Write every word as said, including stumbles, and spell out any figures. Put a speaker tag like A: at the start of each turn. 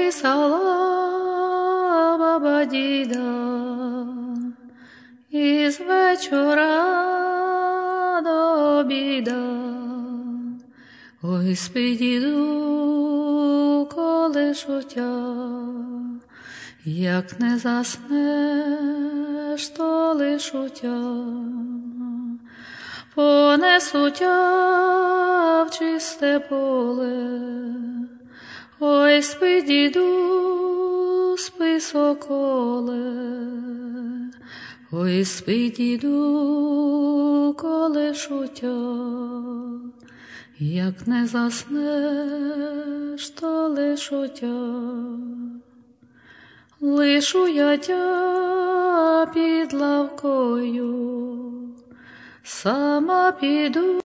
A: колисала баба діда, із вечора до обіда. Ой, спи, діду, колишуття, як не заснеш, то лишуття. Понесуття в чисте поле. Ой, спи, діду, спи, соколе. Ой, спи, діду, колишуття, як не заснеш, то лишуття. Лишу я тя під лавкою, сама піду